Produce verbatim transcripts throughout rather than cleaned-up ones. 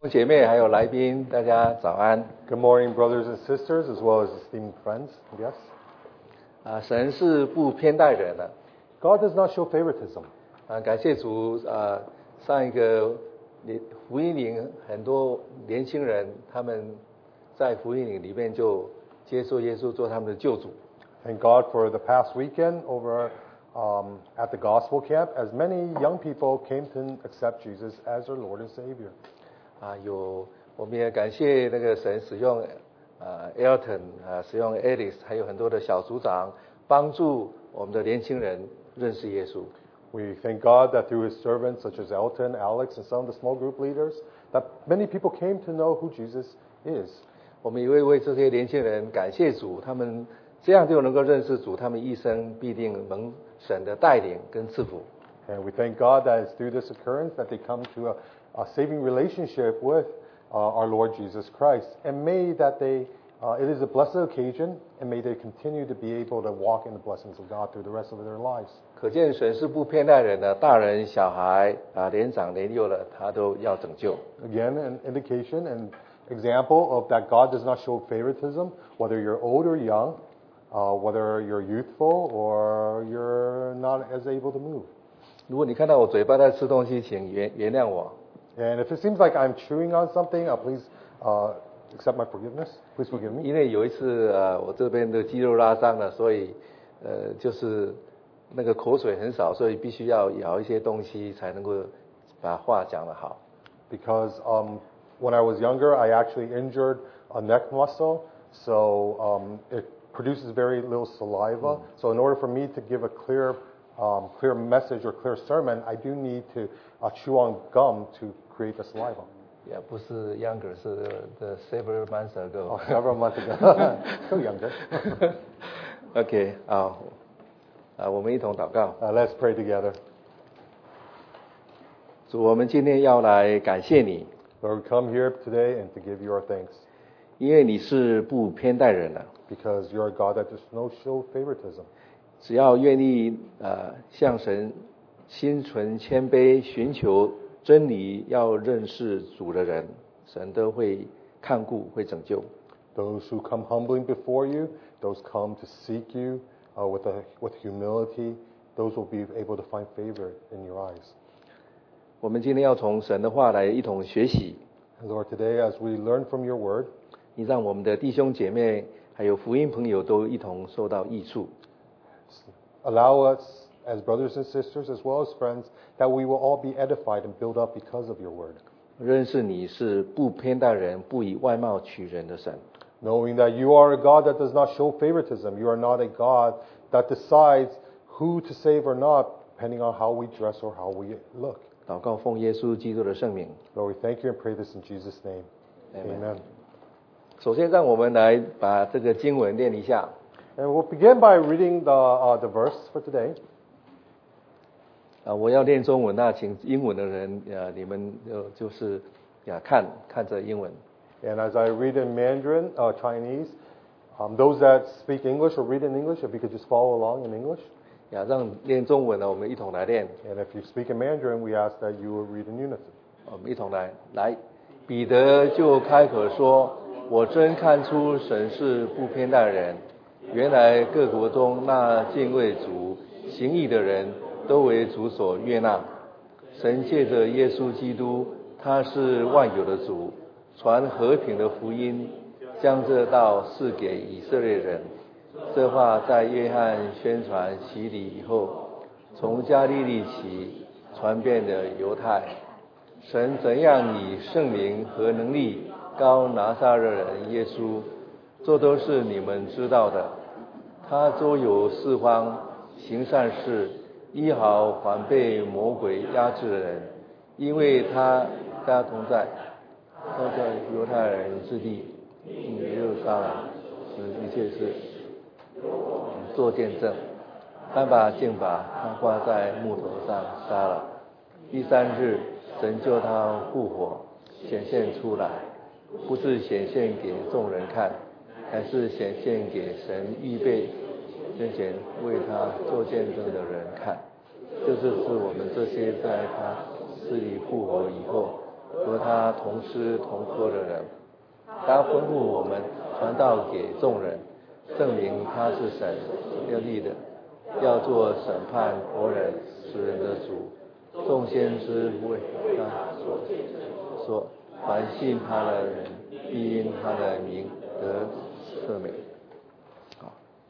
姐妹还有来宾，大家早安。 Good morning, brothers and sisters, as well as esteemed friends and guests. 啊，神是不偏待人的。 God does not show favoritism. 啊，感谢主。啊，上一个福音营很多年轻人，他们在福音营里面就接受耶稣做他们的救主。 Thank God for the past weekend over um, at the gospel camp, as many young people came to accept Jesus as their Lord and Savior. 啊，有我们也感谢那个神使用啊 Elton 啊，使用 Alice， 还有很多的小组长帮助我们的年轻人认识耶稣。 We thank God that through His servants, such as Elton, Alex, and some of the small group leaders, that many people came to know who Jesus is. 我们也会为这些年轻人感谢主，他们这样就能够认识主，他们一生必定蒙神的带领跟赐福。 And we thank God that it's through this occurrence that they come to a, a saving relationship with uh, our Lord Jesus Christ. And may that they, uh, it is a blessed occasion, and may they continue to be able to walk in the blessings of God through the rest of their lives. 可见神是不偏待人的，大人小孩啊，年长年幼的，他都要拯救。 Again, an indication and example of that God does not show favoritism, whether you're old or young, uh, whether you're youthful or you're not as able to move. 如果你看到我嘴巴在吃东西，请原原谅我。 And if it seems like I'm chewing on something, uh, please uh, accept my forgiveness. Please forgive me. 因为有一次呃，我这边的肌肉拉伤了，所以呃，就是那个口水很少，所以必须要咬一些东西才能够把话讲得好。 Because um, when I was younger, I actually injured a neck muscle, so um, it produces very little saliva. So in order for me to give a clear, um, clear message or clear sermon, I do need to uh, chew on gum to create the saliva. 也不是 younger， 是 the several months ago。 Oh, several months ago, still younger. OK， 啊，啊，我们一同祷告。 Uh, let's pray together. 主，我们今天要来感谢你， Lord, we come here today and to give you our thanks, 因为你是不偏待人的。 because you're a God that does no show favoritism. 只要愿意呃向神心存谦卑，寻求真理，要认识主的人，神都会看顾，会拯救。 Those who come humbly before you, those come to seek you uh, with, a, with humility, those will be able to find favor in your eyes. 我们今天要从神的话来一同学习。 Lord, today as we learn from your word, 你让我们的弟兄姐妹还有福音朋友都一同受到益处。 allow us as brothers and sisters as well as friends that we will all be edified and built up because of your word. 认识你是不偏待人，不以外貌取人的神。 Knowing that you are a God that does not show favoritism. You are not a God that decides who to save or not depending on how we dress or how we look. 祷告奉耶稣基督的圣名。 Lord, we thank you and pray this in Jesus' name. Amen. Amen. 首先，让我们来把这个经文念一下。 And we'll begin by reading the, uh, the verse for today. 啊，我要念中文，那请英文的人，呃，你们呃就是呀看看着英文。 And as I read in Mandarin, uh, Chinese, um, those that speak English or read in English, if you could just follow along in English. 呀，让念中文呢，我们一同来念。 And if you speak in Mandarin, we ask that you will read in unison. 我们一同来来，彼得就开口说：“我真看出神是不偏待人，原来各国中那敬畏主、行义的人都为主所悦纳。神借着耶稣基督，他是万有的主，传和平的福音，将这道赐给以色列人。这话在约翰宣传洗礼以后，从加利利起传遍了犹太。神怎样以圣灵和能力膏拿撒勒人耶稣，这都是你们知道的。他周游四方，行善事，医好患被魔鬼压制的人，因为他他同在，他在犹太人之地，耶路撒冷使一切事做见证。他把剑把他挂在木头上杀了。第三日，神救他复活，显现出来，不是显现给众人看，还是显现给神预备先前为他做见证的人看。就是指我们这些在他死里复活以后， 和他同吃同喝的人。他吩咐我们传道给众人，证明他是神要立的，要做审判活人死人的主。众先知为他所说，凡信他的人必因他的名得赦免。好，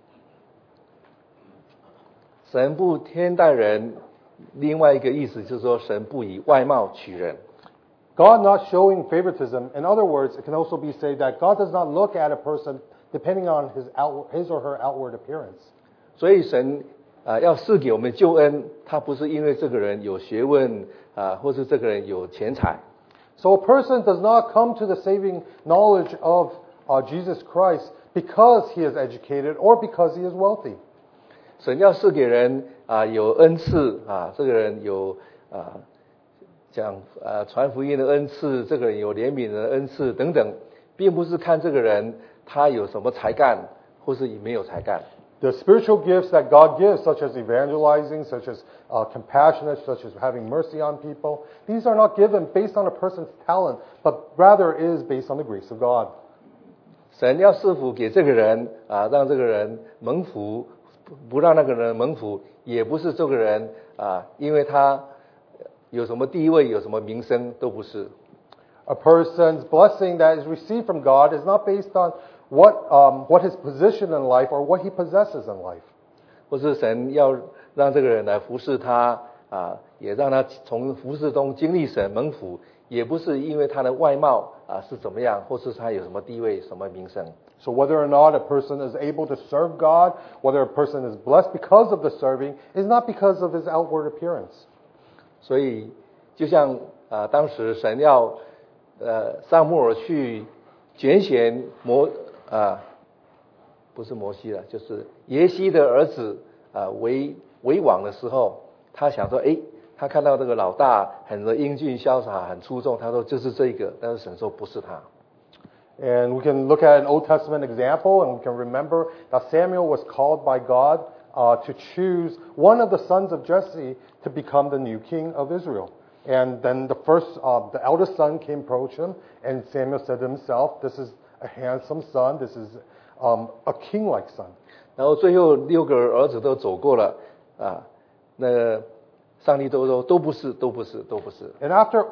神不偏待人，另外一个意思就是说，神不以外貌取人。 God not showing favoritism. In other words, it can also be said that God does not look at a person depending on his outward, his or her outward appearance. 所以神啊、呃、要赐给我们救恩，他不是因为这个人有学问啊、呃，或是这个人有钱财。 So a person does not come to the saving knowledge of uh, Jesus Christ because he is educated or because he is wealthy. 神要赐给人啊、呃、有恩赐啊，这个人有啊。呃讲呃传福音的恩赐，这个人有怜悯的恩赐等等，并不是看这个人他有什么才干，或是没有才干。 The spiritual gifts that God gives, such as evangelizing, such as uh, compassionate, such as having mercy on people, these are not given based on a person's talent, but rather is based on the grace of God. 神要赐福给这个人啊，让这个人蒙福，不让那个人蒙福，也不是这个人啊，因为他有什么地位，有什么名声，都不是。 A person's blessing that is received from God is not based on what um, what his position in life or what he possesses in life. 或是神要让这个人来服侍他啊，也让他从服侍中经历神蒙福，也不是因为他的外貌啊是怎么样，或是他有什么地位、什么名声。 So whether or not a person is able to serve God, whether a person is blessed because of the serving, is not because of his outward appearance. 所以，就像啊、呃，当时神要呃撒母耳去拣选摩啊、呃，不是摩西了，就是耶西的儿子啊、呃、为为王的时候，他想说，哎，他看到这个老大很英俊潇洒，很出众，他说就是这个，但是神说不是他。 And we can look at an Old Testament example, and we can remember that Samuel was called by God uh, to choose one of the sons of Jesse to become the new king of Israel. And then the first, uh, the eldest son came approach him, and Samuel said to himself, "This is a handsome son. This is um, a king-like son." 然后最后六个儿子都走过了啊，那上帝都说都不是，都不是，都不是。 And after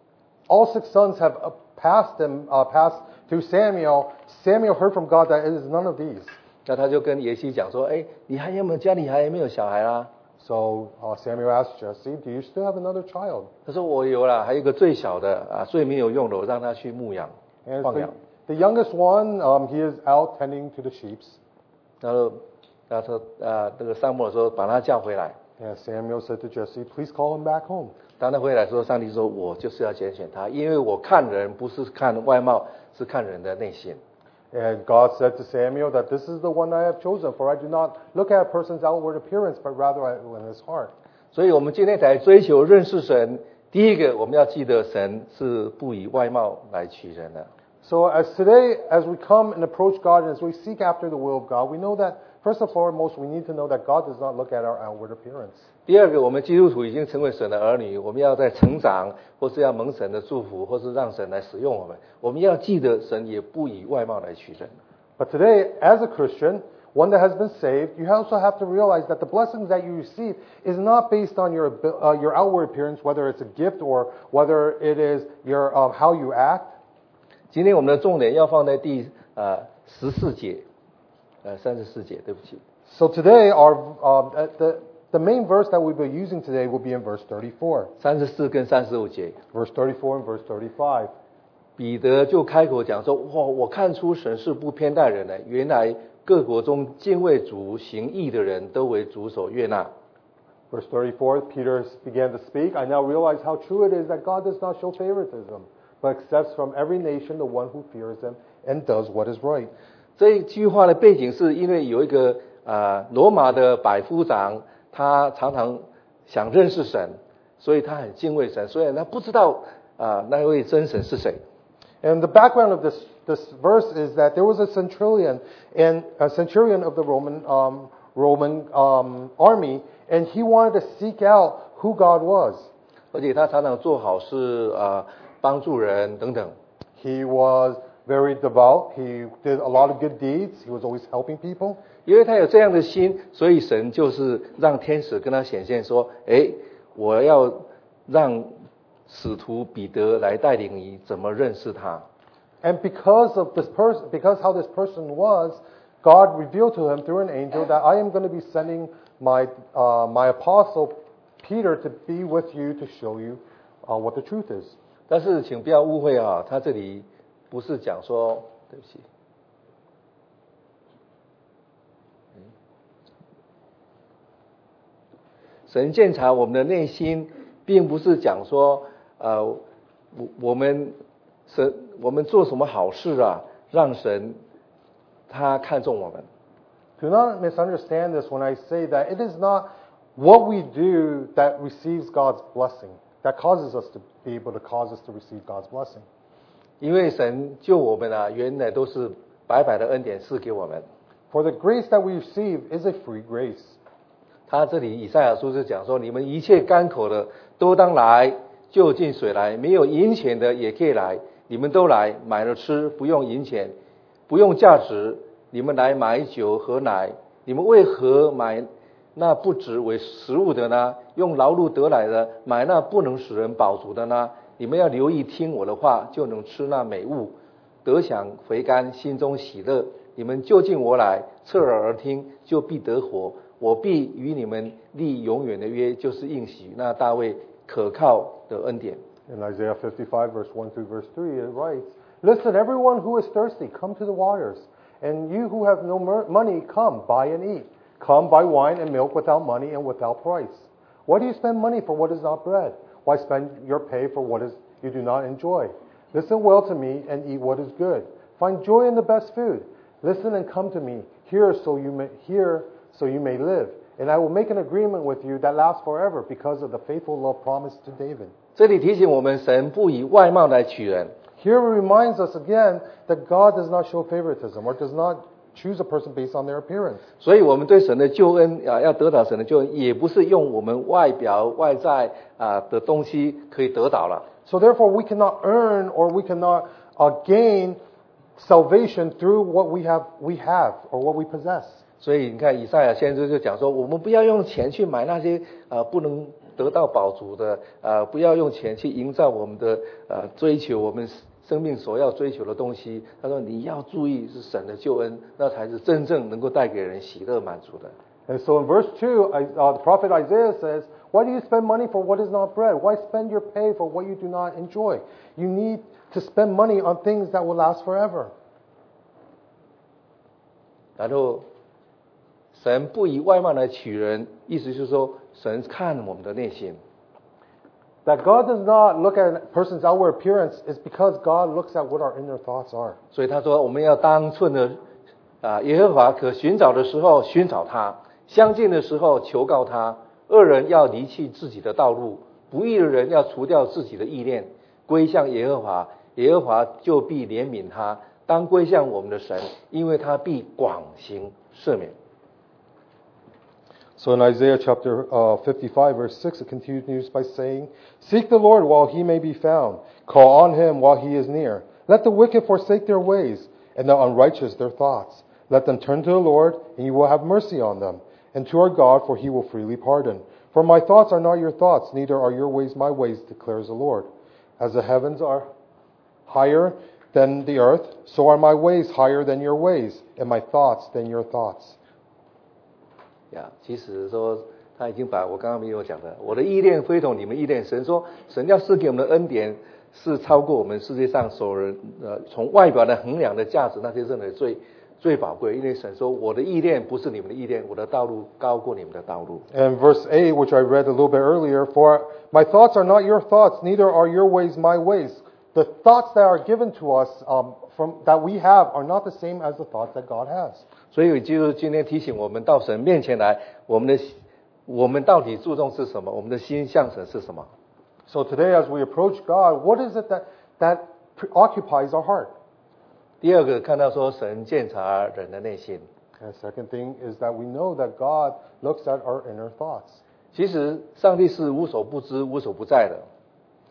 all six sons have uh, passed them, uh, passed through Samuel, Samuel heard from God that it is none of these. 那他就跟耶西讲说，哎，你还有没有家里还有没有小孩啊？ So uh, Samuel asked Jesse, "Do you still have another child?" 他说我有啦，还有一个最小的啊，最没有用的，我让他去牧养 And 放 the, 养。 the youngest one, um, he is out tending to the sheep. 然后，然后他啊，这个撒母耳说把他叫回来。 And Samuel said to Jesse, "Please call him back home." 当他回来说，上帝说我就是要拣选他，因为我看人不是看外貌，是看人的内心。 And God said to Samuel that this is the one I have chosen, for I do not look at a person's outward appearance, but rather at his heart. 所以我们今天才追求认识神。第一个，我们要记得神是不以外貌来取人的。 So as today, as we come and approach God, and as we seek after the will of God, we know that first and foremost, we need to know that God does not look at our outward appearance. 第二个，我们基督徒已经成为神的儿女，我们要在成长，或是要蒙神的祝福，或是让神来使用我们。我们要记得，神也不以外貌来取人。 But today, as a Christian, one that has been saved, you also have to realize that the blessings that you receive is not based on your uh, your outward appearance, whether it's a gift or whether it is your uh, how you act. 今天我们的重点要放在第呃十四节，呃三十四节，对不起。 So today, our um, uh, the the main verse that we'll be using today will be in verse thirty-four. 三十四跟三十五节， Verse thirty-four and verse thirty-five. 彼得就开口讲说：“哇，我看出神是不偏待人的，原来各国中敬畏主、行义的人都为主所悦纳。” Verse thirty-four, Peter began to speak. I now realize how true it is that God does not show favoritism, but accepts from every nation the one who fears him and does what is right. 这一句话的背景是因为有一个呃罗马的百夫长，他常常想认识神，所以他很敬畏神，虽然他不知道啊、呃、那位真神是谁。 And the background of this this verse is that there was a centurion and a centurion of the Roman um, Roman um, army, and he wanted to seek out who God was. 而且他常常做好事啊、 帮助人等等。 He was very devout. He did a lot of good deeds. He was always helping people. 因为他有这样的心，所以神就是让天使跟他显现说：诶，我要让使徒彼得来带领你怎么认识他。 And because of this person, because how this person was, God revealed to him through an angel that I am going to be sending my uh, my apostle Peter to be with you to show you uh, what the truth is. 但是请不要误会啊，他这里不是讲说，对不起，神鉴察我们的内心，并不是讲说，呃，我我们神我们做什么好事啊，让神他看重我们。 Do not misunderstand this when I say that it is not what we do that receives God's blessing, that causes us to be able to cause us to receive God's blessing. 因为神救我们啊，原来都是白白的恩典赐给我们。 For the grace that we receive is a free grace. 他这里以赛亚书是讲说，你们一切干口的都当来，就近水来，没有银钱的也可以来，你们都来买了吃，不用银钱，不用价值，你们来买酒和奶，你们为何买那不值为食物的呢？用劳碌得来的买那不能使人饱足的呢？你们要留意听我的话，就能吃那美物，得享肥甘，心中喜乐。你们就近我来，侧耳而听，就必得活。我必与你们立永远的约，就是应许那大卫可靠的恩典。 In Isaiah fifty-five, verse one through verse three, it writes, Listen, everyone who is thirsty, come to the waters. And you who have no mer- money, come, buy and eat. Come, buy wine and milk without money and without price. Why do you spend money for what is not bread? Why spend your pay for what is you do not enjoy? Listen well to me and eat what is good. Find joy in the best food. Listen and come to me. Hear so you may hear so you may live. And I will make an agreement with you that lasts forever because of the faithful love promised to David. 这里提醒我们，神不以外貌来取人。 Here it reminds us again that God does not show favoritism or does not choose a person based on their appearance. 所以我们对神的救恩啊，要得到神的救恩，也不是用我们外表外在啊的东西可以得到了。 So therefore we cannot earn or we cannot uh, gain salvation through what we have we have or what we possess. 所以你看，以赛亚先知就讲说，我们不要用钱去买那些呃不能得到饱足的，呃，不要用钱去营造我们的呃追求我们生命所要追求的东西。他说，你要注意是神的救恩，那才是真正能够带给人喜乐满足的。 And so in verse two, I, uh, the prophet Isaiah says, Why do you spend money for what is not bread? Why spend your pay for what you do not enjoy? You need to spend money on things that will last forever. 然后，神不以外貌来取人，意思就是说，神看我们的内心。 That God does not look at a person's outward appearance is because God looks at what our inner thoughts are. 所以他说，我们要当寸的啊，耶和华可寻找的时候寻找他，相近的时候求告他。恶人要离弃自己的道路，不义的人要除掉自己的意念，归向耶和华，耶和华就必怜悯他。当归向我们的神，因为他必广行赦免。 So in Isaiah chapter uh, fifty-five, verse six, it continues by saying, Seek the Lord while he may be found. Call on him while he is near. Let the wicked forsake their ways, and the unrighteous their thoughts. Let them turn to the Lord, and he will have mercy on them, and to our God, for he will freely pardon. For my thoughts are not your thoughts, neither are your ways my ways, declares the Lord. As the heavens are higher than the earth, so are my ways higher than your ways, and my thoughts than your thoughts. 呀，其实说他已经把我刚刚没有讲的，我的意念非同你们意念。神说，神要赐给我们的恩典是超过我们世界上所有人呃从外表的衡量的价值那些认为最最宝贵。因为神说，我的意念不是你们的意念，我的道路高过你们的道路。 And verse eight, which I read a little bit earlier, for my thoughts are not your thoughts, neither are your ways my ways. The thoughts that are given to us um, from that we have are not the same as the thoughts that God has. 所以就是今天提醒我们到神面前来，我们的我们到底注重是什么？我们的心向神是什么？ So today, as we approach God, what is it that that occupies our heart? 第二个看到说神鉴察人的内心。 And the second thing is that we know that God looks at our inner thoughts. 其实上帝是无所不知、无所不在的。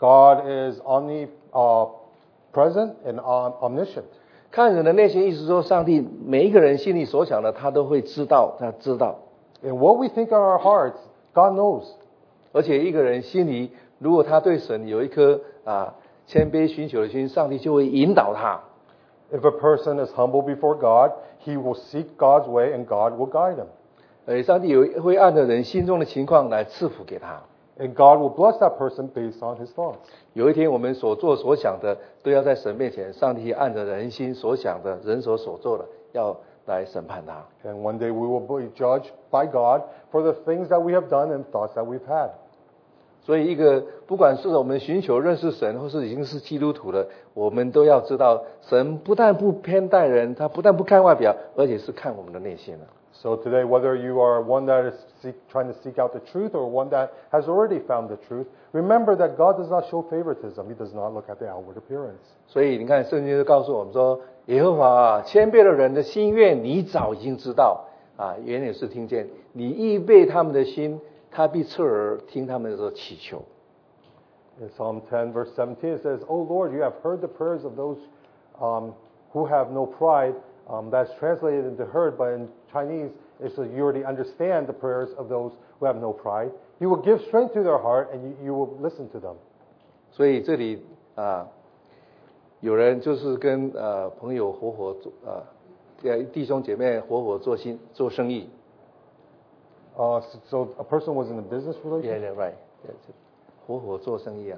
God is omni, uh, present and om- omniscient. 看人的内心，意思说，上帝每一个人心里所想的，他都会知道，他知道。 And what we think in our hearts, God knows. 而且一个人心里，如果他对神有一颗啊谦卑寻求的心，上帝就会引导他。 If a person is humble before God, he will seek God's way and God will guide him. 呃，上帝有会按照人心中的情况来赐福给他。 And God will bless that person based on his thoughts. 有一天，我们所做所想的，都要在神面前，上帝按照人心所想的，人所所做的，要来审判他。 And one day we will be judged by God for the things that we have done and thoughts that we've had. 所以，一个不管是我们寻求认识神，或是已经是基督徒了，我们都要知道，神不但不偏待人，他不但不看外表，而且是看我们的内心了。 So today, whether you are one that is seek, trying to seek out the truth or one that has already found the truth, remember that God does not show favoritism. He does not look at the outward appearance. 所以你看，圣经就告诉我们说，耶和华啊，谦卑的人的心愿，你早已经知道啊，原也是听见，你预备他们的心，他必侧耳听他们的祈求。 In Psalm ten, verse seventeen, it says, "O Lord, you have heard the prayers of those um, who have no pride." Um, that's translated into heard, but in Chinese, it's so you already understand the prayers of those who have no pride. You will give strength to their heart, and you, you will listen to them. 所以这里啊，有人就是跟呃朋友合伙做啊，呃弟兄姐妹合伙做新做生意。 Uh, so, so a person was in a business Yeah, relationship. yeah, right. Yeah, 合伙做生意啊，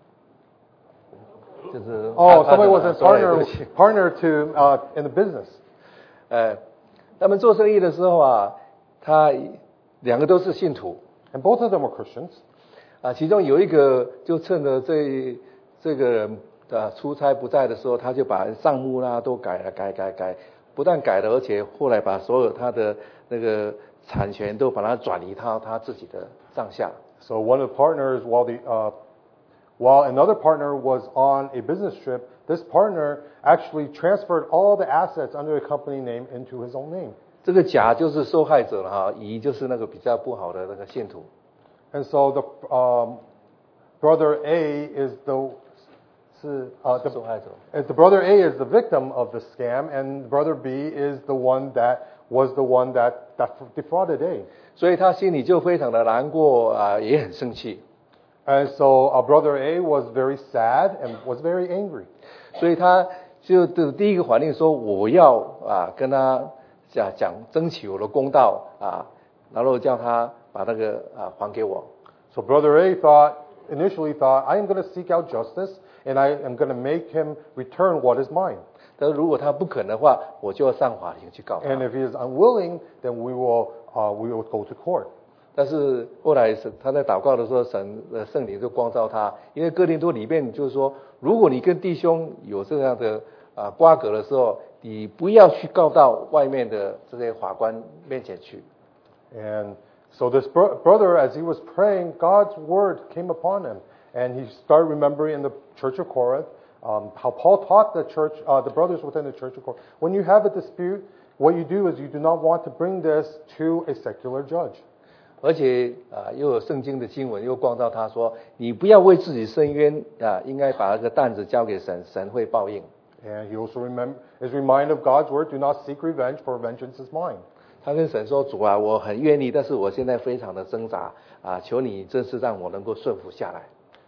就是 Oh, 他 somebody was a 他 sorry， partner 对不起 partner to uh, in the business. 呃，他们做生意的时候啊，他两个都是信徒 And both of them were Christians. 啊，其中有一个就趁着这这个人啊出差不在的时候，他就把账目啦都改了，改改改，不但改了，而且后来把所有他的那个产权都把它转移到他自己的账下。 So one of the partners, while the uh, while another partner was on a business trip, this partner actually transferred all the assets under a company name into his own name. 这个甲就是受害者了哈，乙就是那个比较不好的那个信徒。 And so the um, brother A is the 是 uh, the, 受害者。 uh, the brother A is the victim of the scam, and brother B is the one that was the one that that defrauded A. 所以他心里就非常的难过啊，也很生气。 And so uh, brother A was very sad and was very angry. 所以他就的第一个反应说，我要啊跟他讲讲争取我的公道啊，然后叫他把那个啊还给我。 So brother A thought initially thought I am going to seek out justice and I am going to make him return what is mine. 但是如果他不肯的话，我就要上法庭去告他。 And if he is unwilling, then we will uh, we will go to court. 但是后来是他在祷告的时候，神的圣灵就光照他，因为哥林多里面就是说，如果你跟弟兄有这样的啊瓜葛的时候，你不要去告到外面的这些法官面前去。 And so this bro- brother, as he was praying, God's word came upon him, and he started remembering in the church of Corinth um, how Paul taught the church, uh, the brothers within the church of Corinth. When you have a dispute, what you do is you do not want to bring this to a secular judge. 而且啊，又有圣经的经文又光照他说，你不要为自己伸冤啊，应该把那个担子交给神，神会报应。 And he also remember, is reminded of God's word, do not seek revenge, for vengeance is mine. 他跟神说：“主啊，我很愿意，但是我现在非常的挣扎啊，求你真是让我能够顺服下来。”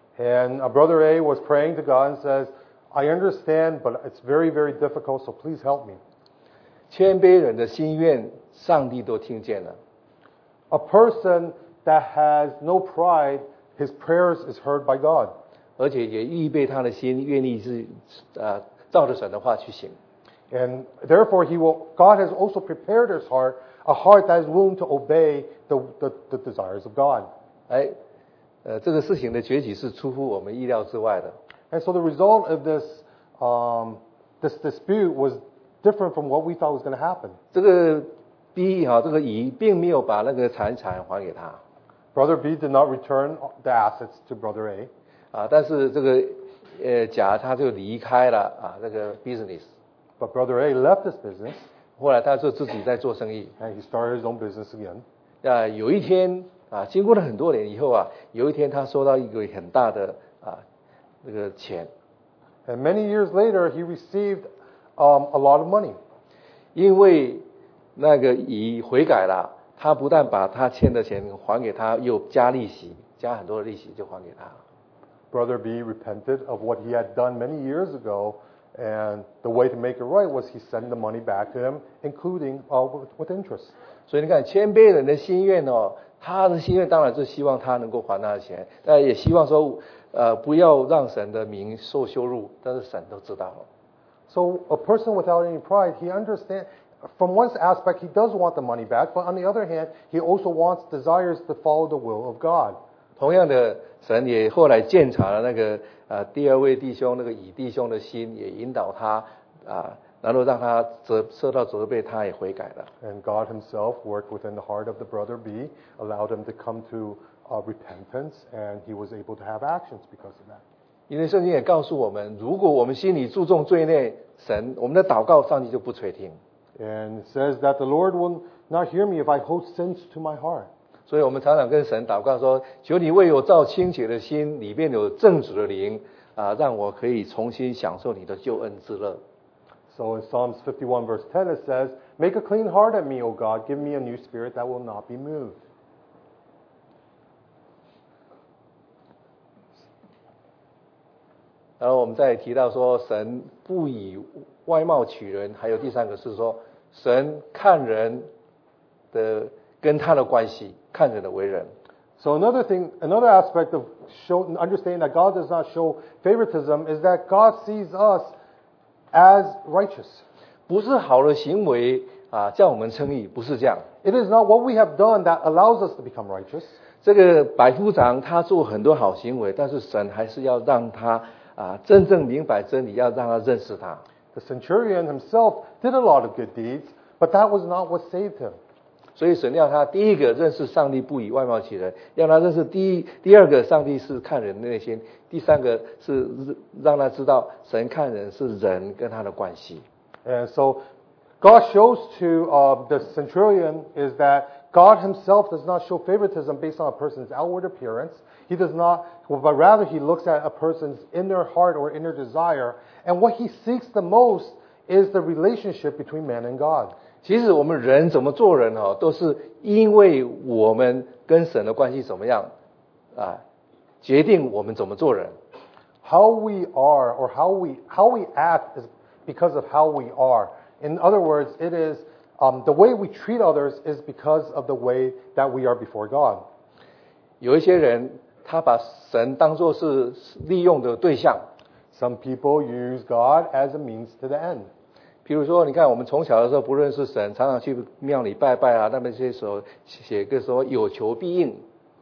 And uh, brother A was praying to God and says, I understand, but it's very, very difficult, so please help me. 谦卑人的心愿，上帝都听见了。 A person that has no pride, his prayers is heard by God. 而且也预备他的心，愿意是啊，照着神的话去行。 And therefore, he will. God has also prepared his heart, a heart that is willing to obey the, the, the desires of God. 哎，呃，这个事情的崛起是出乎我们意料之外的。 And so the result of this, um, this dispute was different from what we thought was going to happen. 这个 B 哈，这个乙并没有把那个财产还给他 Brother B did not return the assets to Brother A. 啊，但是这个呃甲他就离开了啊这个 business， But Brother A left this business, 后来他就自己在做生意。 and he started his own business again. 啊，有一天啊，经过了很多年以后啊，有一天他收到一个很大的啊那个钱。 And many years later, he received um, a lot of money. 因为那个乙悔改了，他不但把他欠的钱还给他，又加利息，加很多的利息就还给他。 Brother B repented of what he had done many years ago, and the way to make it right was he sent the money back to him, including uh, with, with interest. 所以你看，谦卑人的心愿哦，他的心愿当然是希望他能够还他的钱，但也希望说，呃，不要让神的名受羞辱。但是神都知道了。 So a person without any pride, he understands. From one aspect, he does want the money back, but on the other hand, he also wants, desires to follow the will of God. 同样的，神也后来鉴察了那个呃第二位弟兄那个乙弟兄的心，也引导他啊，然后让他责受到责备，他也悔改了。 And God Himself worked within the heart of the brother B, allowed him to come to uh, repentance, and he was able to have actions because of that. 因为圣经也告诉我们，如果我们心里注重罪孽，神我们的祷告上帝就不垂听。 And it says that the Lord will not hear me if I hold sins to my heart. 所以我们常常跟神祷告说：求你为我造清洁的心，里面有正直的灵啊，让我可以重新享受你的救恩之乐。 So in Psalms fifty-one verse ten it says, "Make a clean heart in me, O God, give me a new spirit that will not be moved." 然后我们再提到说，神不以外貌取人，还有第三个是说，神看人的跟他的关系，看人的为人。 So another thing, another aspect of show, understanding that God does not show favoritism is that God sees us as righteous. 不是好的行为啊，叫我们称义，不是这样。 It is not what we have done that allows us to become righteous. 这个百夫长他做很多好行为，但是神还是要让他啊真正明白真理，要让他认识他。 The centurion himself did a lot of good deeds, but that was not what saved him. 所以神要他第一个认识上帝不以外貌取人，要他认识第一第二个上帝是看人的内心，第三个是让他知道神看人是人跟他的关系。 And so God shows to uh, the centurion is that God Himself does not show favoritism based on a person's outward appearance. He does not, but rather He looks at a person's inner heart or inner desire, and what He seeks the most is the relationship between man and God. 其实我们人怎么做人哦，都是因为我们跟神的关系怎么样啊，决定我们怎么做人。 How we are or how we how we act is because of how we are. In other words, it is um, the way we treat others is because of the way that we are before God. 有一些人他把神当作是利用的对象。 Some people use God as a means to the end. 比如说，你看我们从小的时候不认识神，常常去庙里拜拜啊，那么这些时候写个说有求必应。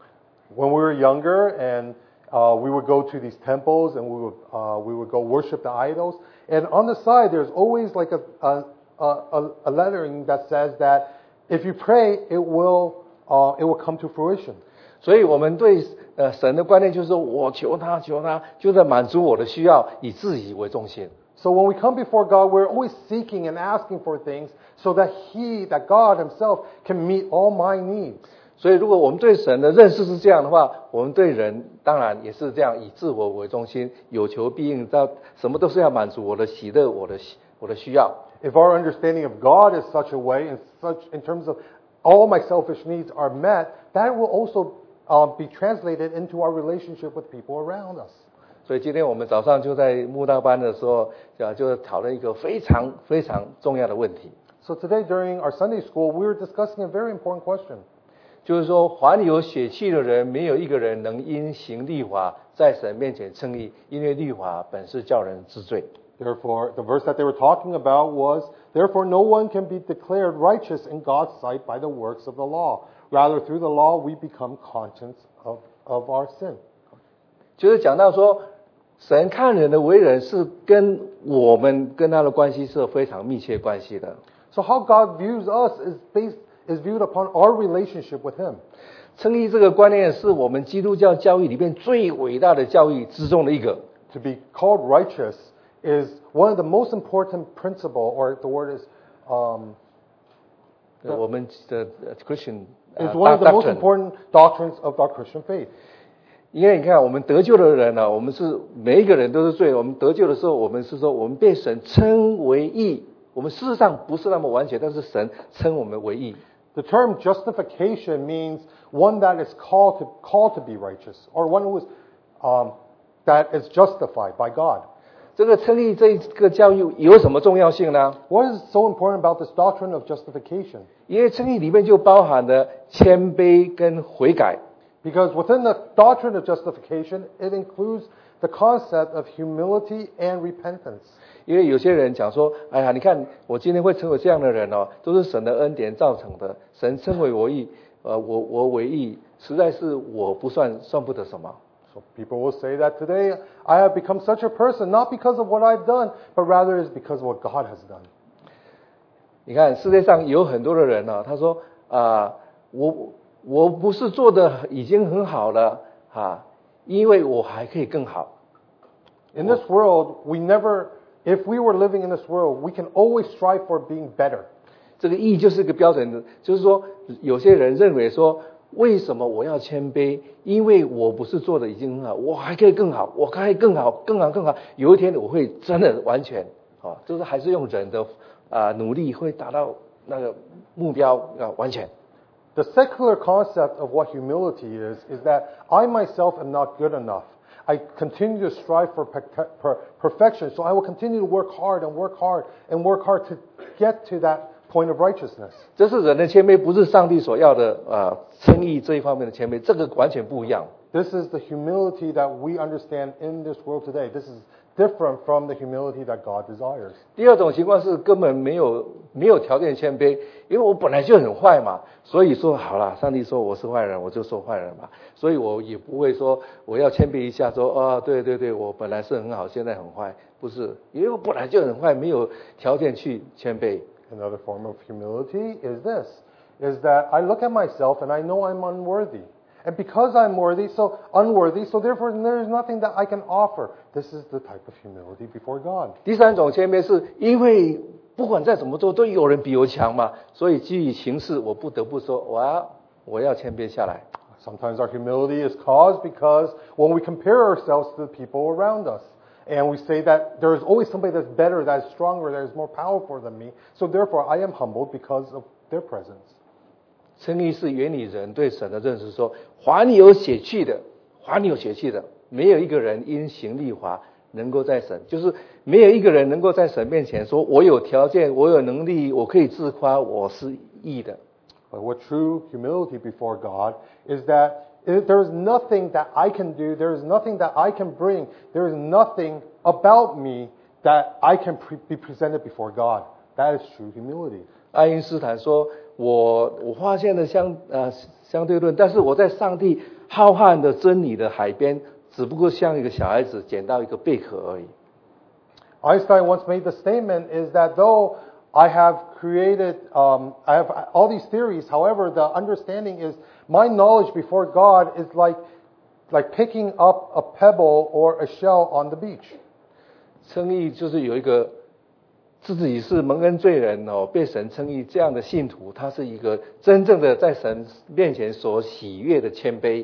When we were younger and uh, we would go to these temples and we would uh, we would go worship the idols, and on the side there's always like a a, a, a lettering that says that if you pray, it will uh, it will come to fruition. 所以我们对呃神的观念就是说我求他求他，就在满足我的需要，以自己为中心。 So when we come before God, we're always seeking and asking for things so that He, that God Himself, can meet all my needs. 所以如果我们对神的认识是这样的话，我们对人当然也是这样，以自我为中心，有求必应，到什么都是要满足我的喜乐，我的我的需要。 If our understanding of God is such a way, in such in terms of all my selfish needs are met, that will also uh, be translated into our relationship with people around us. 所以今天我们早上就在慕道班的时候，就就讨论一个非常非常重要的问题。 So today during our Sunday school, we were discussing a very important question. 就是说，凡有血气的人，没有一个人能因行律法在神面前称义，因为律法本是叫人知罪。 Therefore, the verse that they were talking about was, "Therefore, no one can be declared righteous in God's sight by the works of the law. Rather, through the law, we become conscious of of our sin." 就是讲到说，神看人的为人是跟我们跟他的关系是有非常密切关系的。 So how God views us is based is viewed upon our relationship with Him. 称义这个观念是我们基督教教义里面最伟大的教义之中的一个。 To be called righteous is one of the most important principle, or the word is, um, 我们的 Christian is one of the most important doctrines of our Christian faith. 因为你看，我们得救的人呢、啊，我们是每一个人都是罪。我们得救的时候，我们是说我们被神称为义。我们事实上不是那么完全，但是神称我们为义。 The term justification means one that is called to called to be righteous, or one who is um, that is justified by God. 这个称义这个教育有什么重要性呢？ What is so important about this doctrine of justification? 因为称义里面就包含了谦卑跟悔改。 Because within the doctrine of justification, it includes the concept of humility and repentance. 因为有些人讲说，哎呀，你看我今天会成为这样的人哦，都是神的恩典造成的。神称为我义，呃，我我为义，实在是我不算算不得什么。 So people will say that today, I have become such a person, not because of what I've done, but rather is because of what God has done. 你看世界上有很多的人呢、啊，他说啊，我我不是做的已经很好了啊，因为我还可以更好。 In this world, we never, if we were living in this world, we can always strive for being better. 这个义就是一个标准的，就是说有些人认为说，为什么我要谦卑？因为我不是做的已经很好，我还可以更好，我可以更好，更好，更好。有一天我会真的完全啊，就是还是用人的啊努力会达到那个目标啊完全。 The secular concept of what humility is, is that I myself am not good enough. I continue to strive for per- per- perfection, so I will continue to work hard and work hard and work hard to get to that point of righteousness. 这是人的谦卑，不是上帝所要的啊称义这一方面的谦卑，这个完全不一样。 This is the humility that we understand in this world today. This is different from the humility that God desires. 第二种情况是根本没有没有条件谦卑，因为我本来就很坏嘛，所以说好了，上帝说我是坏人，我就做坏人嘛，所以我也不会说我要谦卑一下说啊、哦，对对对，我本来是很好，现在很坏，不是，因为我本来就很坏，没有条件去谦卑。 Another form of humility is this, is that I look at myself and I know I'm unworthy. And because I'm worthy, so unworthy, so therefore there is nothing that I can offer. This is the type of humility before God. 第三种谦卑是因为不管再怎么做都有人比我强嘛，所以基于形势，我不得不说我要我要谦卑下来。 Sometimes our humility is caused because when we compare ourselves to the people around us. And we say that there is always somebody that's better, that is stronger, that is more powerful than me. So therefore I am humbled because of their presence. 称义是原理人对神的认识说，凡有血气的，凡有血气的，没有一个人因行立法能够在神，就是没有一个人能够在神面前说，我有条件，我有能力，我可以自夸，我是义的。 But what true humility before God is that there is nothing that I can do, there is nothing that I can bring, there is nothing about me that I can pre- be presented before God. That is true humility. 爱因斯坦说，我我发现了相呃相对论，但是我在上帝浩瀚的真理的海边，只不过像一个小孩子捡到一个贝壳而已。 Einstein once made the statement is that though I have created, um, I have all these theories, however, the understanding is my knowledge before God is like, like picking up a pebble or a shell on the beach. 称义就是有一个自己是蒙恩罪人哦，被神称义这样的信徒，他是一个真正的在神面前所喜悦的谦卑。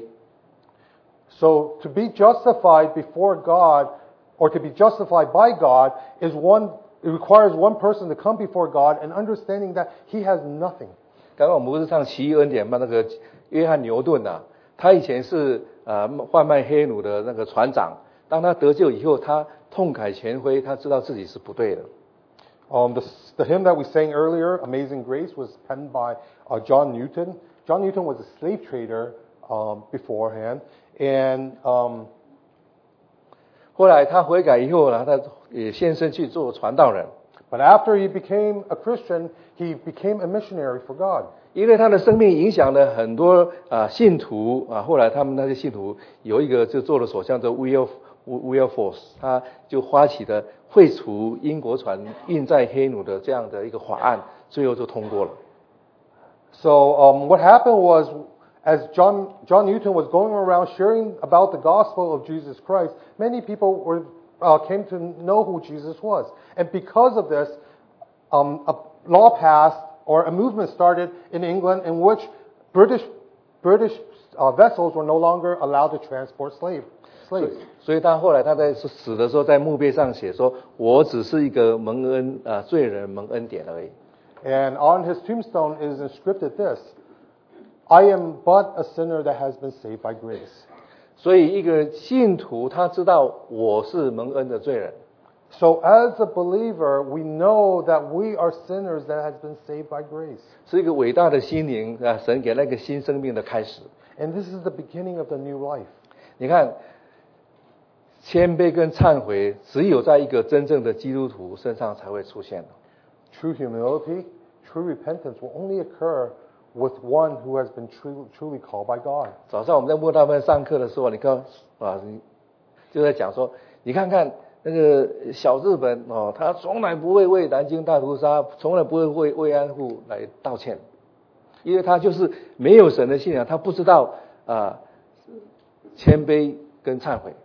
So to be justified before God, or to be justified by God, is one. It requires one person to come before God and understanding that he has nothing. 刚刚我们不是唱奇异恩典吗？那个约翰牛顿啊，他以前是呃贩卖黑奴的那个船长，当他得救以后，他痛改前非，他知道自己是不对的。 Um, the, the hymn that we sang earlier, Amazing Grace, was penned by uh, John Newton. John Newton was a slave trader um, beforehand, and um, 后来他悔改以后呢，他也献身去做传道人。 But after he became a Christian, he became a missionary for God. 因为他的生命影响了很多啊信徒啊，后来他们那些信徒有一个就做了首相叫 Will Wilberforce， 他就发起的废除英国船运载黑奴的这样的一个法案，最后就通过了。 So um, what happened was, as John John Newton was going around sharing about the gospel of Jesus Christ, many people were uh, came to know who Jesus was, and because of this, um, a law passed or a movement started in England in which British British uh, vessels were no longer allowed to transport slave, slaves. 所以他后来他在死的时候，在墓碑上写说：“我只是一个蒙恩啊、呃、罪人，蒙恩典而已。” And on his tombstone is inscripted this: "I am but a sinner that has been saved by grace." 所以一个信徒他知道我是蒙恩的罪人。 So as a believer, we know that we are sinners that has been saved by grace. 是一个伟大的心灵啊，神给那个新生命的开始。 And this is the beginning of the new life. 你看，谦卑跟忏悔，只有在一个真正的基督徒身上才会出现的。 True humility, true repentance will only occur with one who has been truly, truly called by God. 早上我们在慕道班上课的时候，你看啊，就在讲说，你看看。那个小日本哦，他从来不会为南京大屠杀，从来不会为慰安妇来道歉，因为他就是没有神的信仰，他不知道啊谦卑跟忏悔。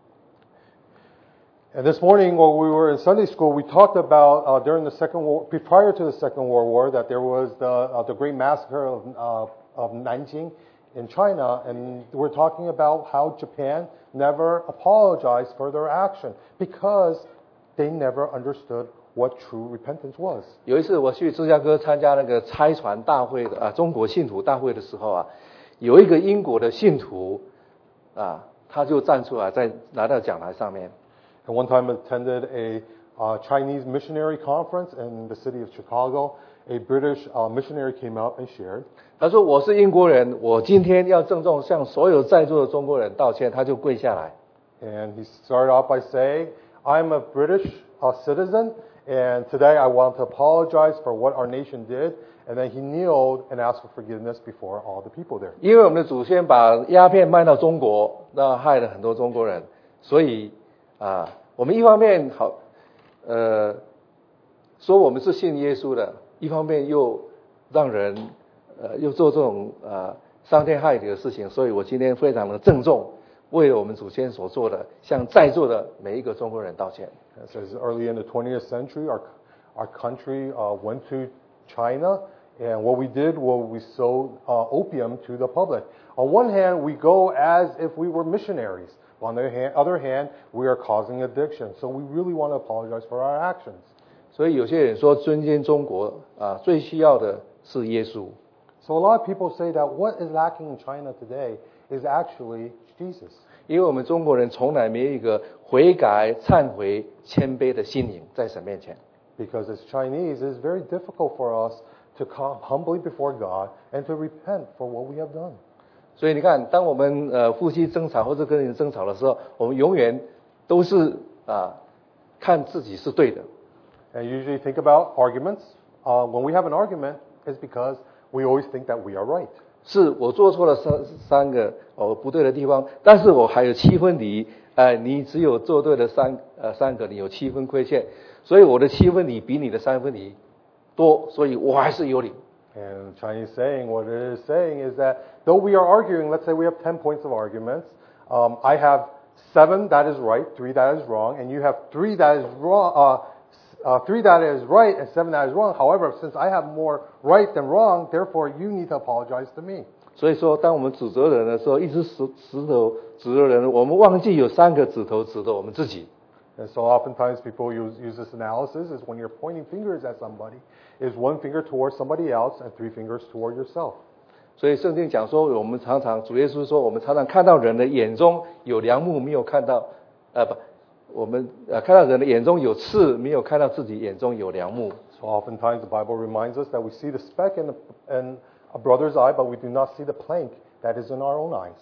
And this morning, while we were in Sunday school, we talked about uh, during the second war, prior to the Second World War, that there was the uh, the Great Massacre of uh, of Nanjing in China, and we're talking about how Japan never apologized for their action because they never understood what true repentance was. 有一次我去芝加哥参加那个拆船大会的啊，中国信徒大会的时候啊，有一个英国的信徒啊，他就站出来在来到讲台上面。 And one time I attended a uh, Chinese missionary conference in the city of Chicago. A British uh, missionary came up and shared. 他说：“我是英国人，我今天要郑重向所有在座的中国人道歉。”他就跪下来。 And he started off by saying, "I'm a British uh, citizen, and today I want to apologize for what our nation did." And then he kneeled and asked for forgiveness before all the people there. 因为我们的祖先把鸦片卖到中国，那害了很多中国人，所以啊，我们一方面好，呃，说我们是信耶稣的，一方面又让人。呃，又做这种呃伤天害理的事情，所以我今天非常的郑重，为我们祖先所做的，向在座的每一个中国人道歉。 It says early in the twentieth century, our our country uh, went to China, and what we did was we sold uh, opium to the public. On one hand, we go as if we were missionaries. On the hand, other hand, we are causing addiction. So we really want to apologize for our actions. 所以有些人说，尊敬中国啊，最需要的是耶稣。 So a lot of people say that what is lacking in China today is actually Jesus. 因为我们中国人从来没有一个悔改、忏悔、谦卑的心灵在神面前。 Because as Chinese, it is very difficult for us to come humbly before God and to repent for what we have done. 所以你看，当我们呃夫妻争吵或者跟人争吵的时候，我们永远都是啊看自己是对的。 And usually think about arguments. Uh, when we have an argument, it's because we always think that we are right. 是我做错了三三个哦不对的地方，但是我还有七分理，呃，你只有做对了三呃三个，你有七分亏欠，所以我的七分理比你的三分理多，所以我还是有理。 And Chinese saying, what it is saying is that though we are arguing, let's say we have ten points of arguments, um, I have seven that is right, three that is wrong, and you have three that is wrong. Uh, Uh, three that is right and seven that is wrong. However, since I have more right than wrong, therefore you need to apologize to me. 所以说，当我们指责人的时候，一只石石头指责人，我们忘记有三个指头指着我们自己。 And so oftentimes people use, use this analysis is when you're pointing fingers at somebody, is one finger towards somebody else and three fingers toward yourself. 所以圣经讲说，我们常常主耶稣说，我们常常看到人的眼中有梁木，没有看到，呃不。我们呃看到人的眼中有刺，没有看到自己眼中有梁木。 So oftentimes the Bible reminds us that we see the speck in, the, in a brother's eye, but we do not see the plank that is in our own eyes.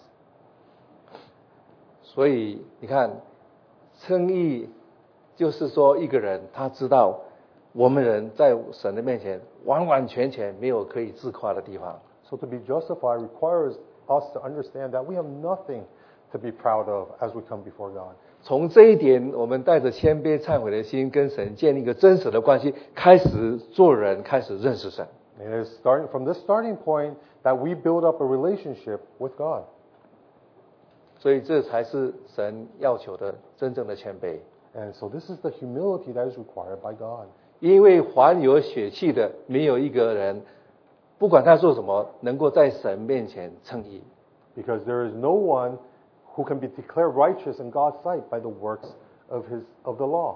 所以你看，称义就是说一个人他知道我们人在神的面前完完全全没有可以自夸的地方。 So to be justified requires us to understand that we have nothing to be proud of as we come before God. 从这一点，我们带着谦卑忏悔的心，跟神建立一个真实的关系，开始做人，开始认识神。 And it is starting from this starting point that we build up a relationship with God. 所以这才是神要求的真正的谦卑。 And so this is the humility that is required by God. 因为凡有血气的，没有一个人，不管他做什么，能够在神面前称义。 Because there is no one who can be declared righteous in God's sight by the works of his of the law.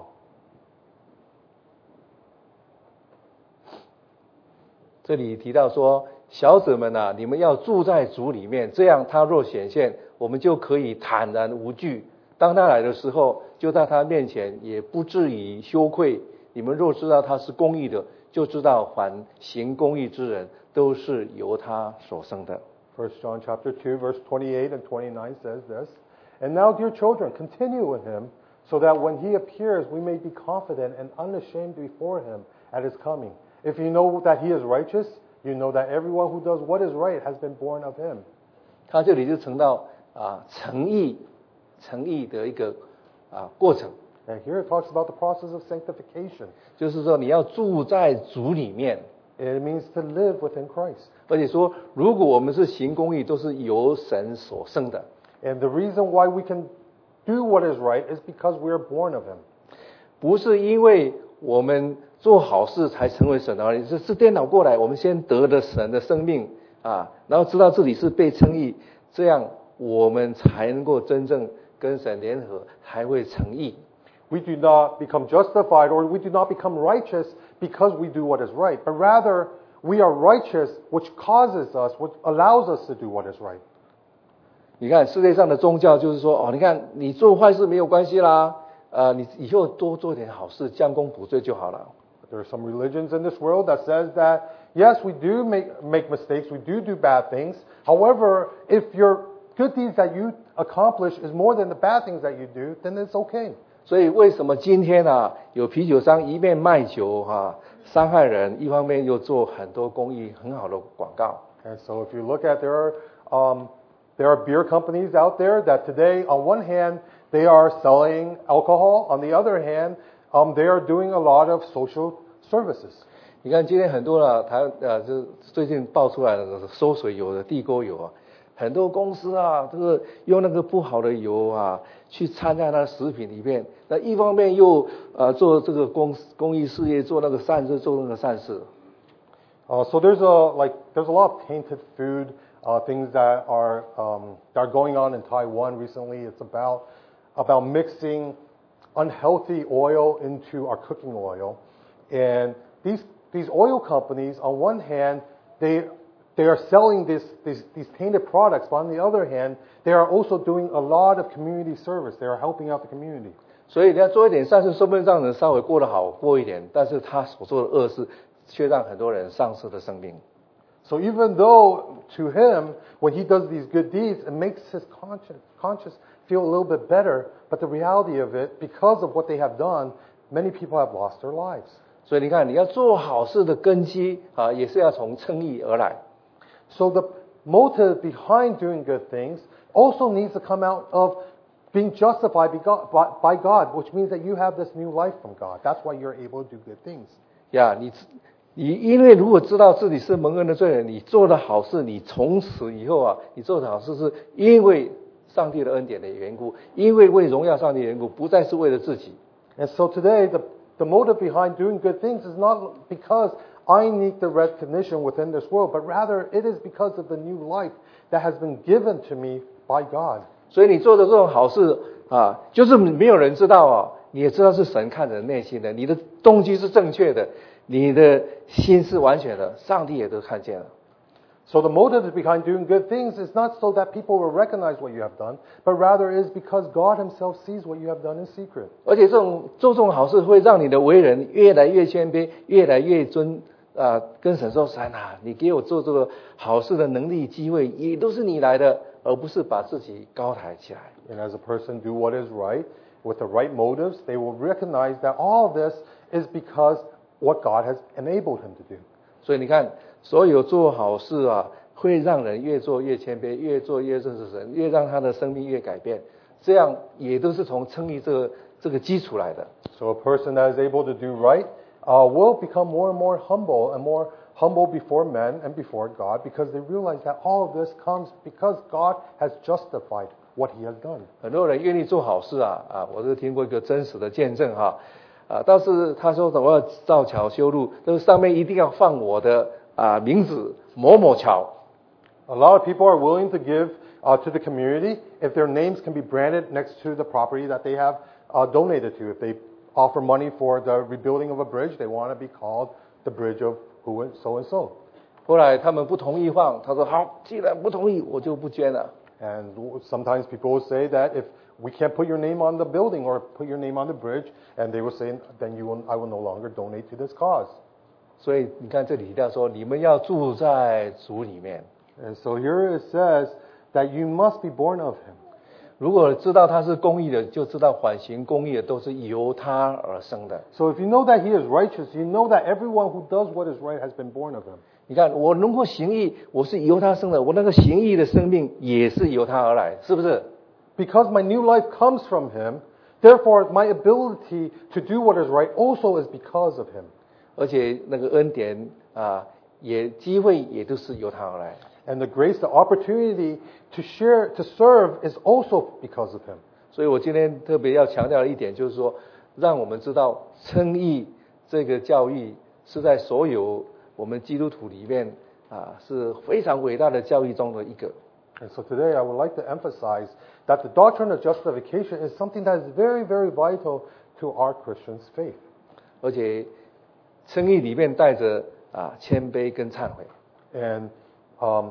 这里提到说，小子们啊，你们要住在主里面，这样他若显现，我们就可以坦然无惧。当他来的时候，就在他面前，也不至于羞愧。你们若知道他是公义的，就知道凡行公义之人，都是由他所生的。 First John chapter two, verse twenty-eight and twenty-nine says this, "And now, dear children, continue in him, so that when he appears, we may be confident and unashamed before him at his coming. If you know that he is righteous, you know that everyone who does what is right has been born of him." 他这里就成到啊诚意，诚意的一个啊过程。 And here it talks about the process of sanctification. 就是说你要住在主里面。 It means to live within Christ. 而且说，如果我们是行公义，都是由神所生的。 And the reason why we can do what is right is because we are born of him. 不是因为我们做好事才成为神的儿女，是是颠倒过来，我们先得了神的生命啊，然后知道自己是被称义，这样我们才能够真正跟神联合，才会成义。 We do not become justified or we do not become righteous because we do what is right, but rather we are righteous, which causes us, which allows us to do what is right. 你看世界上的宗教就是说，哦，你看你做坏事没有关系啦，呃，你以后多做点好事，将功补罪就好了。 There are some religions in this world that says that yes, we do make make mistakes, we do do bad things. However, if your good deeds that you accomplish is more than the bad things that you do, then it's okay. 所以为什么今天啊，有啤酒商一面卖酒哈、啊，伤害人，一方面又做很多公益很好的广告。 And so if you look at there are um, there are beer companies out there that today, on one hand, they are selling alcohol, on the other hand, um, they are doing a lot of social services. 你看今天很多了，台呃，就最近爆出来的收水油的地沟油啊。很多公司啊，这个用那个不好的油啊，去掺在它的食品里面。那一方面又呃做这个公公益事业，做那个善事，做那个善事。 Uh, so there's a like there's a lot of tainted food uh, things that are um, that are going on in Taiwan recently. It's about about mixing unhealthy oil into our cooking oil, and these these oil companies, on one hand, they They are selling this, this, these tainted products, but on the other hand, they are also doing a lot of community service. They are helping out the community. 所以你要做一点善事，说不定让人稍微过得好过一点，但是他所做的恶事，却让很多人丧失了生命。 So even though to him, when he does these good deeds, it makes his conscience, conscience feel a little bit better, but the reality of it, because of what they have done, many people have lost their lives. 所以你看，你要做好事的根基啊，也是要从称义而来。 So the motive behind doing good things also needs to come out of being justified by God, which means that you have this new life from God. That's why you're able to do good things. 呀，你你因为如果知道自己是蒙恩的罪人，你做的好事，你从此以后啊，你做的好事是因为上帝的恩典的缘故，因为为荣耀上帝的缘故，不再是为了自己。 And so today, the the motive behind doing good things is not because I need the recognition within this world, but rather it is because of the new life that has been given to me by God. 所以你做的这种好事啊，就是没有人知道哦，你也知道是神看人内心的，你的动机是正确的，你的心是完全的，上帝也都看见了。 So the motive behind doing good things is not so that people will recognize what you have done, but rather is because God Himself sees what you have done in secret. 而且这种做这种好事会让你的为人越来越谦卑，越来越尊啊，跟神说：“神啊，你给我做这个好事的能力、机会，也都是你来的，而不是把自己高抬起来。” And as a person do what is right with the right motives, they will recognize that all of this is because what God has enabled him to do. 所以你看，所有做好事啊，会让人越做越谦卑，越做越认识神，越让他的生命越改变。这样也都是从称义这个这个基础来的。 So a person that is able to do right uh, will become more and more humble and more humble before men and before God, because they realize that all of this comes because God has justified what He has done. 很多人愿意做好事啊啊！我是听过一个真实的见证哈啊，但是他说我要造桥修路，就是上面一定要放我的啊名字某某桥。 A lot of people are willing to give uh, to the community if their names can be branded next to the property that they have uh, donated to. If they offer money for the rebuilding of a bridge, they want to be called the bridge of who and so and so. 后来他们不同意放，他说好，既然不同意，我就不捐了。 And sometimes people will say that if we can't put your name on the building or put your name on the bridge, and they will say, then you will, I will no longer donate to this cause. 所以你看这里提到说，你们要住在主里面。 And so here it says that you must be born of him. 如果知道他是公义的，就知道缓行公义的都是由他而生的。 So if you know that he is righteous, you know that everyone who does what is right has been born of him. 你看，我能够行义，我是由他生的，我那个行义的生命也是由他而来，是不是？ Because my new life comes from him, therefore my ability to do what is right also is because of him. 而且那个恩典啊，也机会也都是由他而来。 And the grace, the opportunity to share, to serve is also because of him. 所以我今天特别要强调的一点，就是说，让我们知道称义这个教义是在所有我们基督徒里面啊是非常伟大的教义中的一个。 And so today I would like to emphasize that the doctrine of justification is something that is very, very vital to our Christian's faith. 而且称义里面带着啊谦卑跟忏悔。 And um,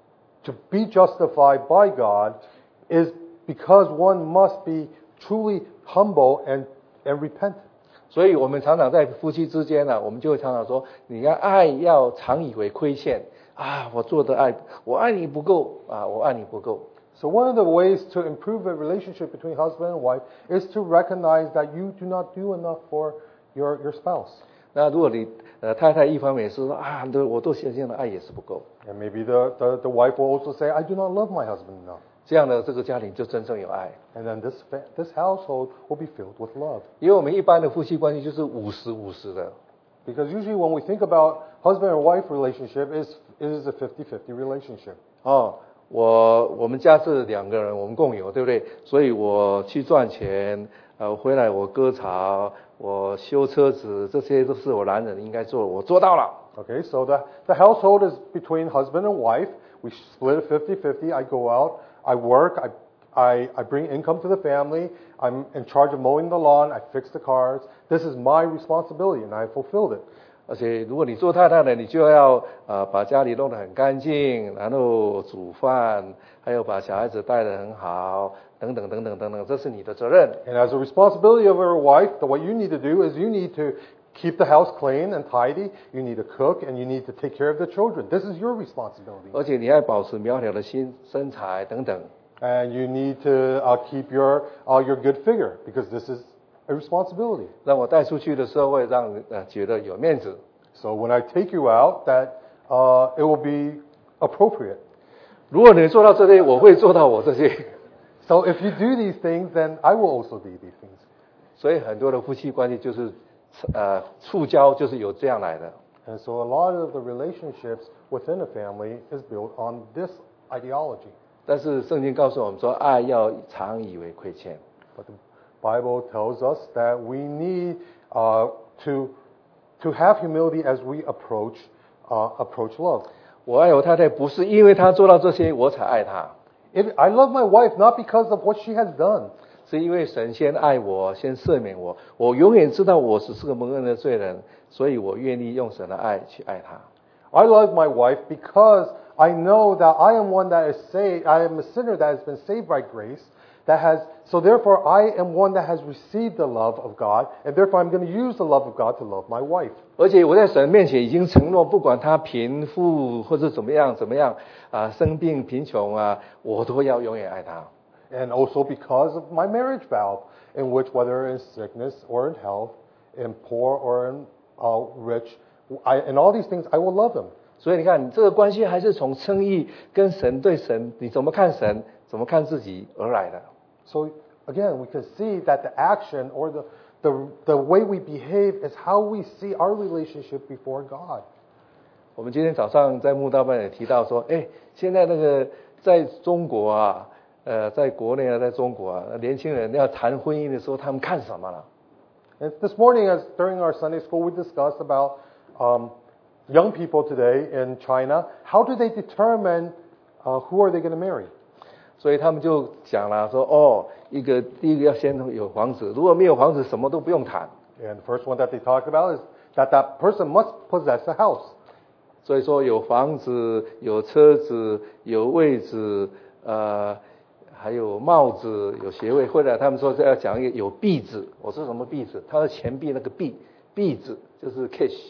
to be justified by God is because one must be truly humble and, and repentant. 所以我们常常在夫妻之间呢、啊，我们就会常常说，你看爱要常以为亏欠啊，我做的爱，我爱你不够啊，我爱你不够。 So one of the ways to improve a relationship between husband and wife is to recognize that you do not do enough for your, your spouse. 那如果你呃太太一方面是说啊，都我都显现的爱也是不够， And maybe the, the, the wife will also say, I do not love my husband enough. 这样的这个家庭就真正有爱。 And then this, fa- this household will be filled with love. 因为我们一般的夫妻关系就是五十五十的， Because usually when we think about husband and wife relationship, is it is a fifty-fifty relationship. 哦，我我们家是两个人，我们共有，对不对？所以我去赚钱，呃，回来我割草，我修车子，这些都是我男人应该做的，我做到了。 Okay, so the, the household is between husband and wife. We split it fifty-fifty. I go out, I work, I, I, I bring income to the family. I'm in charge of mowing the lawn. I fix the cars. This is my responsibility, and I fulfilled it. 而且如果你做太太的，你就要呃把家里弄得很干净，然后煮饭，还有把小孩子带得很好，等等等等等等，这是你的责任。 And as a responsibility of a wife, what you need to do is you need to keep the house clean and tidy. You need to cook, and you need to take care of the children. This is your responsibility. 而且你还保持苗条的身身材等等。 And you need to uh, keep your uh, your good figure, because this is a responsibility. 让我带出去的时候会让人呃觉得有面子。 So when I take you out, that uh, it will be appropriate. 如果你做到这些，我会做到我这些。 So if you do these things, then I will also do these things. 所以很多的夫妻关系就是呃触交就是有这样来的。 And so a lot of the relationships within a family is built on this ideology. 但是圣经告诉我们说，爱要常以为亏欠。 But the Bible tells us that we need uh, to to have humility as we approach uh, approach love. 我爱我太太不是因为她做到这些我才爱她， If I love my wife not because of what she has done, 是因为神先爱我，先赦免我。我永远知道我只是个蒙恩的罪人，所以我愿意用神的爱去爱她。 I love my wife because I know that I am one that is saved. I am a sinner that has been saved by grace. That has so therefore I am one that has received the love of God, and therefore I'm going to use the love of God to love my wife. 而且我在神面前已经承诺，不管她贫富或者怎么样怎么样啊，生病贫穷啊，我都要永远爱她。 And also because of my marriage vow, in which whether in sickness or in health, in poor or in uh, rich, I, in all these things I will love them. 所以你看，这个关系还是从称义跟神对神，你怎么看神，怎么看自己而来的。 So again, we can see that the action or the, the, the way we behave is how we see our relationship before God. 我们今天早上在慕道班也提到说，哎，现在那个在中国啊，呃，在国内啊，在中国啊，年轻人要谈婚姻的时候，他们看什么了？ And this morning, as during our Sunday school, we discussed about um, young people today in China. How do they determine uh, who are they going to marry? 所以他们就讲了说，哦，一个第一个要先有房子，如果没有房子，什么都不用谈。 And the first one that they talk about is that that person must possess a house. 所以说有房子、有车子、有位置，呃，还有帽子、有学位。后来他们说要讲一个有币子，我说什么币子？他说钱币那个币，币子就是 cash。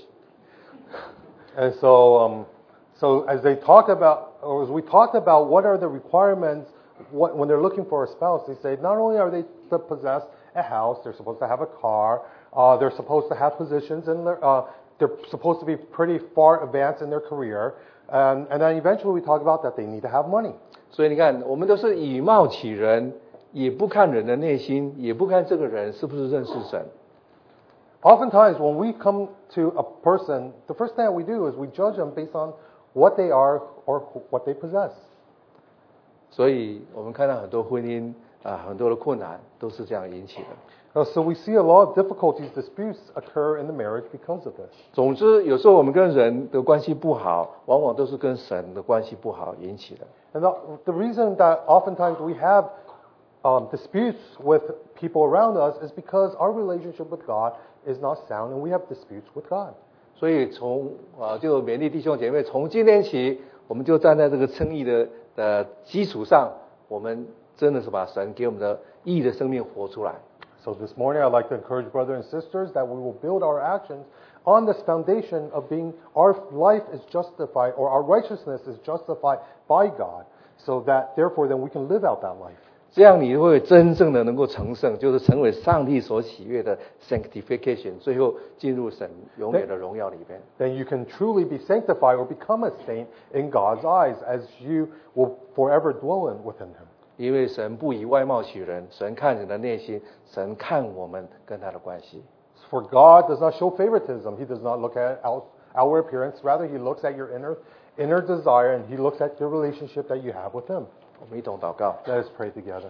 And so, um, so as they talk about, or as we talked about, what are the requirements what, when they're looking for a spouse? They say not only are they to possess a house, they're supposed to have a car, uh, they're supposed to have positions, and they're, uh, they're supposed to be pretty far advanced in their career, and, and then eventually we talk about that they need to have money. 所以你看，我们都是以貌取人，也不看人的内心，也不看这个人是不是认识神。 Oftentimes, when we come to a person, the first thing that we do is we judge them based on what they are or what they possess. 所以我们看到很多婚姻啊，很多的困难都是这样引起的。 Uh, So we see a lot of difficulties, disputes occur in the marriage because of this. 总之，有时候我们跟人的关系不好，往往都是跟神的关系不好引起的。 And the, the reason that oftentimes we have um, disputes with people around us is because our relationship with God is not sound, and we have disputes with God. 所以从啊，就勉励弟兄姐妹，从今天起，我们就站在这个称义的的基础上，我们真的是把神给我们的义的生命活出来。 So this morning, I'd like to encourage brothers and sisters that we will build our actions on this foundation of being our life is justified, or our righteousness is justified by God, so that therefore then we can live out that life. 这样你会真正的能够成圣，就是成为上帝所喜悦的 sanctification， 最后进入神永远的荣耀里边。 Then you can truly be sanctified or become a saint in God's eyes, as you will forever dwell in within Him. 因为神不以外貌取人，神看人的内心，神看我们跟他的关系。 For God does not show favoritism. He does not look at out, outward appearance. Rather, He looks at your inner inner desire, and He looks at your relationship that you have with Him. 我们一同祷告。 Let us pray together.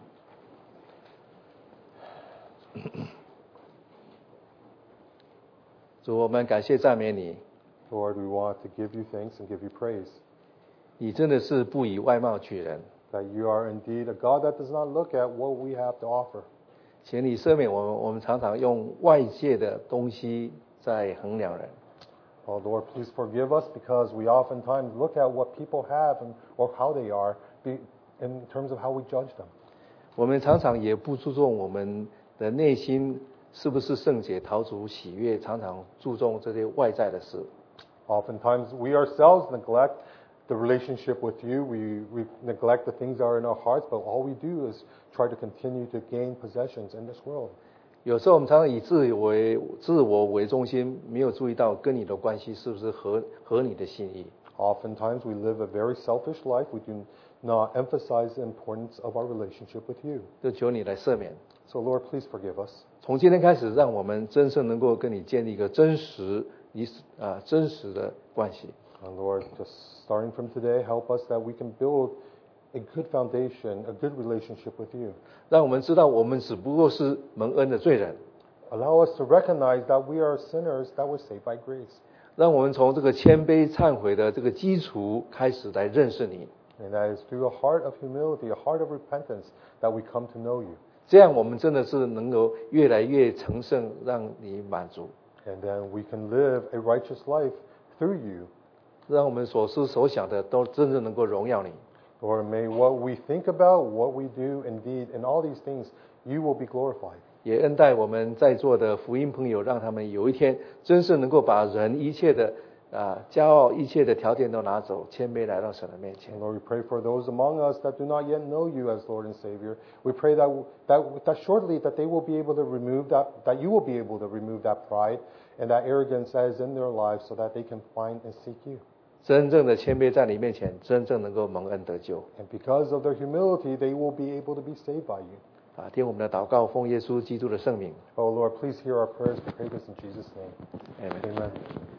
主，我们感谢赞美你， Lord, we want to give you thanks and give you praise. 你真的是不以外貌取人。 That you are indeed a God that does not look at what we have to offer. 请你赦免我们，我们常常用外界的东西在衡量人。 Oh, Lord, please forgive us because we oftentimes look at what people have and, or how they are be, in terms of how we judge them. 我们常常也不注重我们的内心是不是圣洁、讨主喜悦，常常注重这些外在的事。 Oftentimes we ourselves neglect the relationship with you. We, we neglect the things that are in our hearts, but all we do is try to continue to gain possessions in this world. 有时候我们常常以自为自我为中心，没有注意到跟你的关系是不是合合你的心意。 Oftentimes we live a very selfish life. We do not emphasize the importance of our relationship with you. 就求你来赦免。 So Lord, please forgive us. 从今天开始，让我们真正能够跟你建立一个真实、一啊真实的关系。 And Lord, just starting from today, help us that we can build a good foundation, a good relationship with you. 让我们知道，我们只不过是蒙恩的罪人。 Allow us to recognize that we are sinners that were saved by grace. 让我们从这个谦卑忏悔的这个基础开始来认识你。 And that is through a heart of humility, a heart of repentance, that we come to know you. 这样我们真的是能够越来越成圣，让你满足。 And then we can live a righteous life through you. 让我们所思所想的都真正能够荣耀你。 Lord, may what we think about, what we do, indeed, in all these things, you will be glorified. 也恩待我们在座的福音朋友，让他们有一天真是能够把人一切的啊骄傲、一切的条件都拿走，谦卑来到神的面前。 And Lord, we pray for those among us that do not yet know you as Lord and Savior. We pray that that, that shortly that they will be able to remove that, that you will be able to remove that pride and that arrogance that is in their lives, so that they can find and seek you. 真正的谦卑在你面前，真正能够蒙恩得救。 And because of their humility, they will be able to be saved by you. 啊，听我们的祷告，奉耶稣基督的圣名。 Oh Lord, please hear our prayers. We pray this in Jesus' name. Amen. Amen.